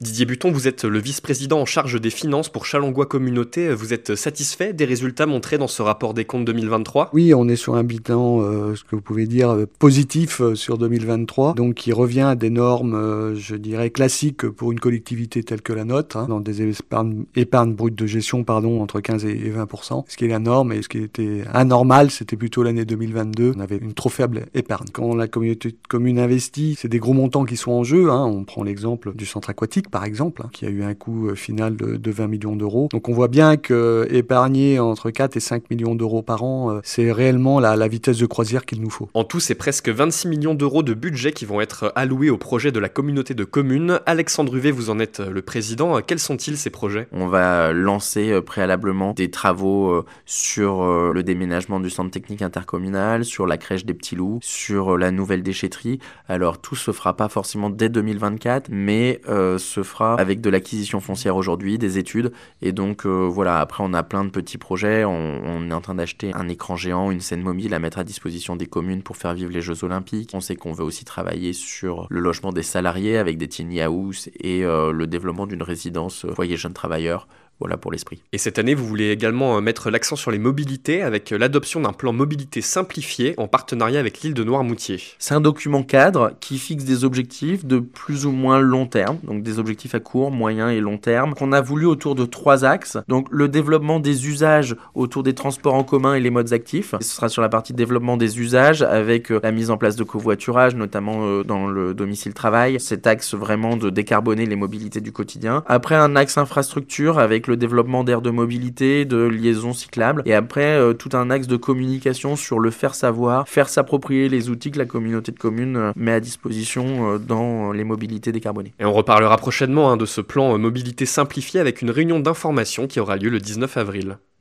Didier Buton, vous êtes le vice-président en charge des finances pour Challengois Communauté. Vous êtes satisfait des résultats montrés dans ce rapport des comptes 2023 ? Oui, on est sur un bilan, ce que vous pouvez dire, positif sur 2023, donc qui revient à des normes, je dirais, classiques pour une collectivité telle que la nôtre, dans des épargnes brutes de gestion, entre 15 et 20%. Ce qui est la norme et ce qui était anormal, c'était plutôt l'année 2022. On avait une trop faible épargne. Quand la communauté de communes investit, c'est des gros montants qui sont en jeu. On prend l'exemple du centre aquatique, par exemple, qui a eu un coût final de 20 millions d'euros. Donc on voit bien que épargner entre 4 et 5 millions d'euros par an, c'est réellement la vitesse de croisière qu'il nous faut. En tout, c'est presque 26 millions d'euros de budget qui vont être alloués au projet de la communauté de communes. Alexandre Huvet, vous en êtes le président. Quels sont-ils ces projets ? On va lancer préalablement des travaux sur le déménagement du centre technique intercommunal, sur la crèche des Petits Loups, sur la nouvelle déchetterie. Alors tout se fera pas forcément dès 2024, mais se fera avec de l'acquisition foncière aujourd'hui, des études. Et donc voilà, après on a plein de petits projets. On est en train d'acheter un écran géant, une scène mobile à mettre à disposition des communes pour faire vivre les Jeux Olympiques. On sait qu'on veut aussi travailler sur le logement des salariés avec des tiny house et le développement d'une résidence foyer jeunes travailleurs. Voilà pour l'esprit. Et cette année, vous voulez également mettre l'accent sur les mobilités avec l'adoption d'un plan mobilité simplifié en partenariat avec l'île de Noirmoutier. C'est un document cadre qui fixe des objectifs de plus ou moins long terme, donc des objectifs à court, moyen et long terme, qu'on a voulu autour de 3 axes. Donc le développement des usages autour des transports en commun et les modes actifs. Et ce sera sur la partie développement des usages avec la mise en place de covoiturage, notamment dans le domicile-travail. Cet axe vraiment de décarboner les mobilités du quotidien. Après un axe infrastructure avec le développement d'aires de mobilité, de liaisons cyclables, et après tout un axe de communication sur le faire savoir, faire s'approprier les outils que la communauté de communes met à disposition dans les mobilités décarbonées. Et on reparlera prochainement de ce plan mobilité simplifié avec une réunion d'information qui aura lieu le 19 avril.